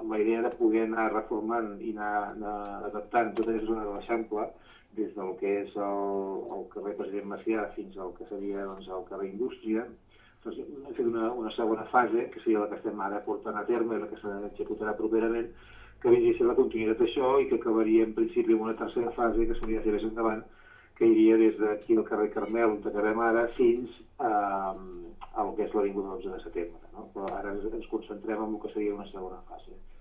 amb la idea de poder anar reformant i anar adaptant tota aquesta zona de l'Eixample, des del que és el carrer President Macià fins al que seria el carrer Indústria. Hem fet una segona fase, que seria la que estem ara portant a terme i la que s'executarà properament, que vindria a ser la continuïtat d'això i que acabaria en principi amb una tercera fase, que seria fer més endavant, que iria des d'aquí al carrer Carmel, on acabem ara, fins al que és l'avinguda 11 de setembre. No? Però ara ens concentrem en el que seria una segona fase.